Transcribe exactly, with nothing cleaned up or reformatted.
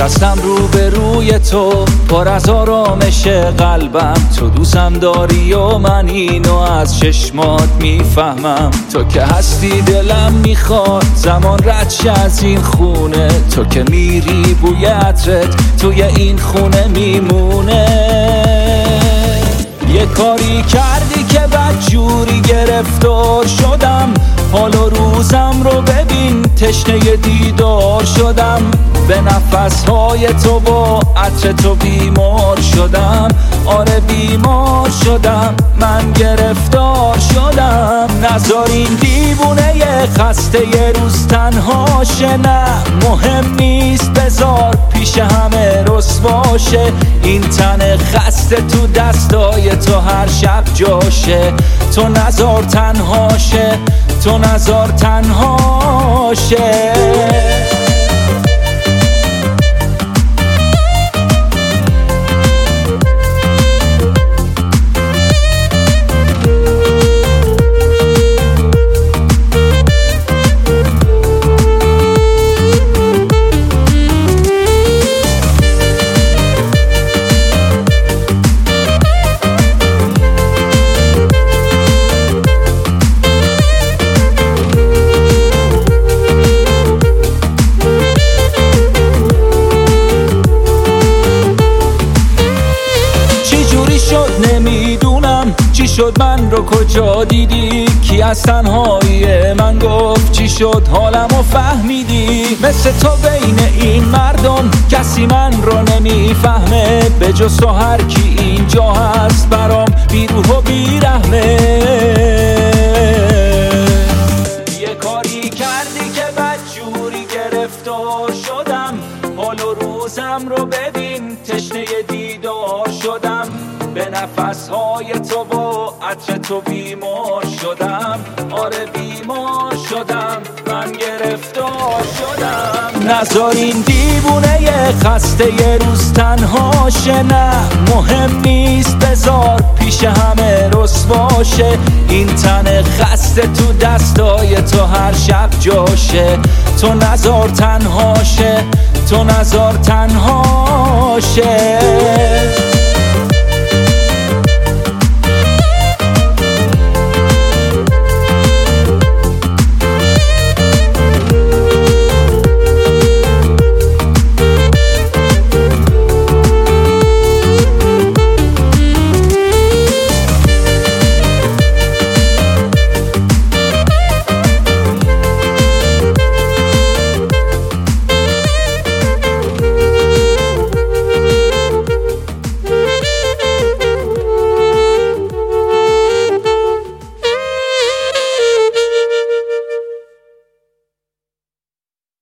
نشستم رو به روی تو پر از آرامش قلبم، تو دوستم داری و من اینو از چشمات میفهمم. تو که هستی دلم میخواد زمان رد از این خونه، تو که میری بوی عطرت توی این خونه میمونه. یه کاری کردی که بدجوری گرفتار شدم، حال و روزم رو ببین تشنه دیدار شدم. به نفسهای تو با عطر تو بیمار شدم، آره بیمار شدم، من گرفتار شدم. نذار این دیوونه یه خسته یه روز تنها شه، نه مهم نیست بذار پیش همه رسواشه. این تن خسته تو دستای تو هر شب جاشه، تو نذار تنها شه، تو نذار تنها شه. نمیدونم چی شد من رو کجا دیدی، کی از تنهایی من گفت چی شد حالمو فهمیدی. مثل تو بین این مردم کسی من رو نمیفهمه، به جز تو هر کی اینجا هست برام بیروح و بیرحمه. یه کاری کردی که بدجوری گرفتار شدم، حال و روزم رو ببین تشنه دیدار شدم. به نفسهای تو با عطر تو بیمار شدم، آره بیمار شدم، من گرفتار شدم. نذار این دیوونه یه خسته یه روز تنها شه، نه مهم نیست بذار پیش همه رسواشه. این تن خسته تو دستای تو هر شب جاشه، تو نذار تنها شه، تو نذار تنها شه.